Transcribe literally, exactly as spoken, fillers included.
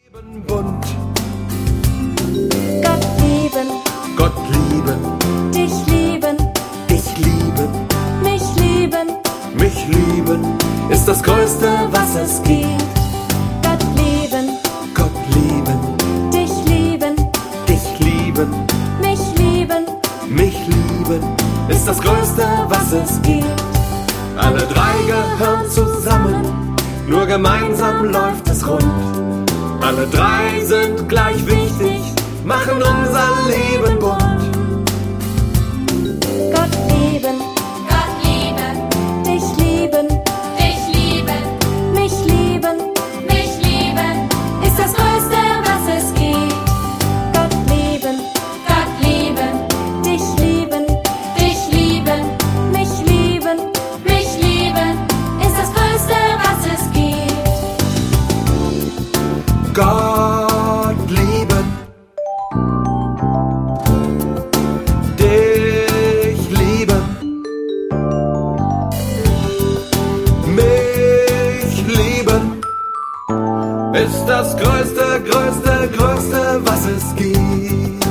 Bunt. Gott lieben, Gott lieben, dich lieben, dich lieben, mich lieben, mich lieben, ist das Größte, was es gibt. Gott lieben, Gott lieben, dich lieben, dich lieben, mich lieben, mich lieben, ist das Größte, was es gibt. Alle drei gehören zusammen, nur gemeinsam läuft es rund. Alle drei sind gleich wichtig, machen unser Leben bunt. Gott lieben, Gott lieben, dich lieben, dich lieben, mich lieben, mich lieben, ist das Größte, was es gibt. Gott lieben, Gott lieben, dich lieben, dich lieben, mich lieben, mich lieben, ist das Größte, was es gibt. Gott lieben, dich lieben, mich lieben, ist das Größte, Größte, Größte, was es gibt.